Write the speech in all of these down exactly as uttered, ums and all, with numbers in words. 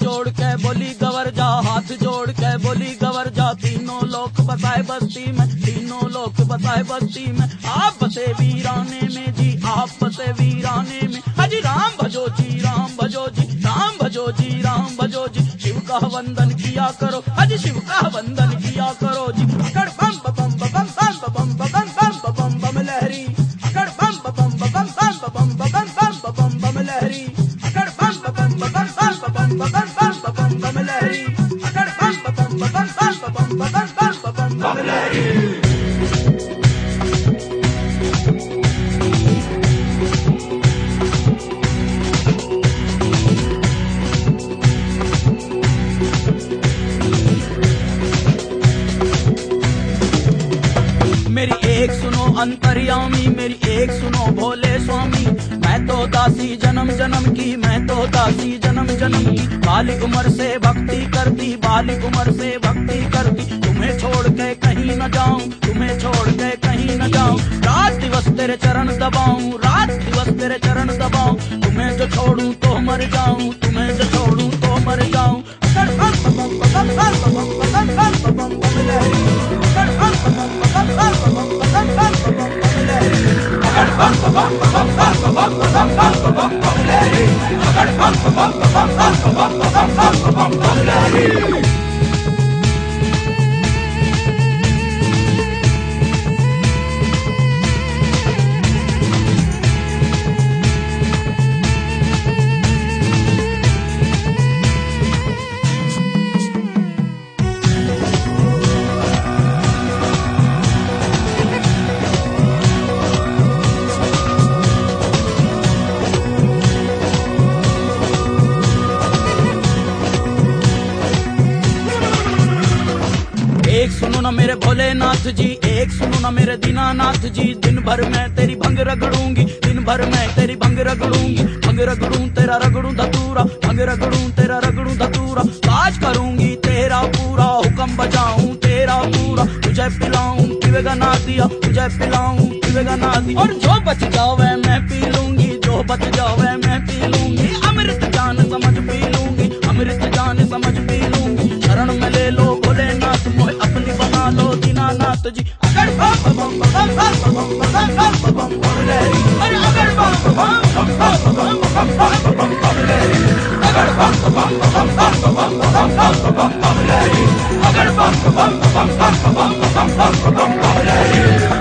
जोड़ के बोली गवर जा, हाथ जोड़ के बोली गवर जा। तीनों लोग बसाए बस्ती में, तीनों लोग बसाए बस्ती में। आप बसे वीराने में जी, आप बसे वीराने में। हाजी राम भजो जी, राम भजो जी, राम भजो जी, राम भजो जी। शिव का वंदन किया करो, हाजी शिव का वंदन किया करो जी। अकड़ बम बम बम बम बम बम बम बम बम लहरी, अकड़ बम बम बम बम बम बम बम बम बम लहरी, अकड़ बम बम बम बम बम बम बम लहरी, अकड़ बम बम बम बम बम बम लहरी। मेरी एक सुनो अंतर्यामी, मेरी एक सुनो भोले स्वामी। मैं तो दासी जन्म जन्म की, मैं तो दासी जन्म जन्म की। बाली उम्र से भक्ति करती, बाली उम्र से भक्ति करती। तुम्हें छोड़ के कहीं न जाऊं, तुम्हें छोड़ के कहीं न जाऊं। रात दिवस तेरे चरण दबाऊं, रात दिवस तेरे चरण दबाऊं। तुम्हें जो छोड़ूं तो मर जाऊं, तुम्हें जो छोड़ूं तो मर जाऊं। एक सुनो ना मेरे भोलेनाथ जी, एक सुनो ना मेरे दीनानाथ जी। दिन भर मैं तेरी भंग रगड़ूंगी, दिन भर मैं तेरी भंग रगड़ूंगी। भंग रगड़ूं तेरा रगड़ूं धतूरा, भंग रगड़ूं तेरा रगड़ूं धतूरा। काज करूंगी तेरा पूरा, हुक्म बजाऊं तेरा पूरा। तुझे पिलाऊं पिवेगा ना दिया, तुझे पिलाऊं पिवेगा ना दिया। और जो बच जावे मैं पी लूंगी, जो बच जावे मैं पी लूंगी। अमृत जान समझ पी लूंगी, अमृत जान समझ पी लूंगी। शरण में ले लो भोलेनाथ, मोहे अपनी बना लो दीनानाथ जी। अगर बम बम बम बम बम बम बम लहरी, अरे अगर बम बम बम बम बम बम बम लहरी, अगर बम बम बम बम बम बम लहरी, अगर बम बम बम बम बम बम लहरी।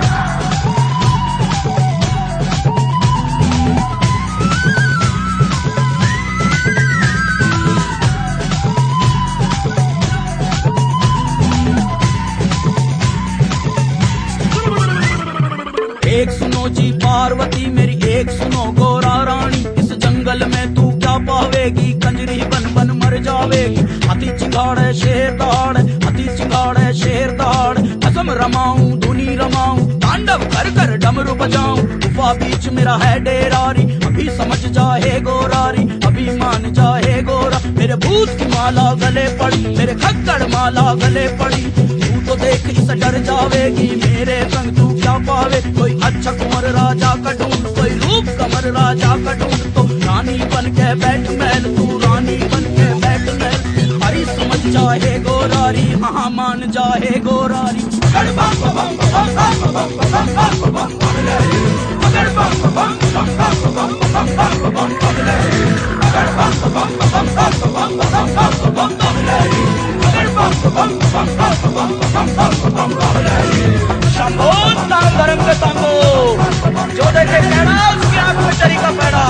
एक सुनो जी पार्वती मेरी, एक सुनो गोरा रानी। इस जंगल में तू क्या पावेगी, कंजरी बन बन मर जावेगी। हाथी चिंगाड़े शेर दहाड़े, हाथी चिंगाड़े शेर दहाड़े। कसम रमाऊं धुनी रमाऊं, तांडव कर कर डमरू बजाऊं। गुफा बीच मेरा है डेरारी, अभी समझ जाए गोरारी, अभी मान जाए गोरा। मेरे भूत की माला गले पड़ी, मेरे खक्कड़ माला गले पड़ी। तू तो देख इस डर जावेगी, मेरे संग तू क्या पावे। कोई अच्छा कुंवर राजा का ढूंढ, कोई रूप कमर राजा का ढूंढ। तो रानी बन के बैठ महल, तू रानी बन के बैठ महल। हरी समझ जाए गोरारी, हाँ मान जाए गोरारी। अगर बम बम बम बम बम बम बम लहरी, अगर बम बम बम बम बम बम बम लहरी, अगर बम बम बम बम बम बम लहरी, अगर बम बम बम बम बम लहरी। शंभो नाम धर्म के शंभो, जो देखे कैड़ा उसकी आंख में चरी का पैड़ा।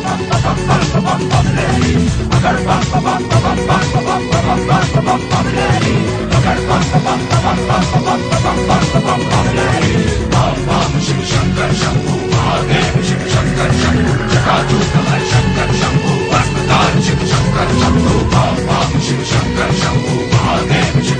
अगर बम बम बम बम लहरी, अगर बम बम बम बम लहरी। बम बम शिव शंकर शंभु, महादेव शिव शंकर शंभु। जटाजूट हर शंकर शंभु, अस्पताल शिव शंकर शंभु। बम बम शिव शंकर शंभु, महादेव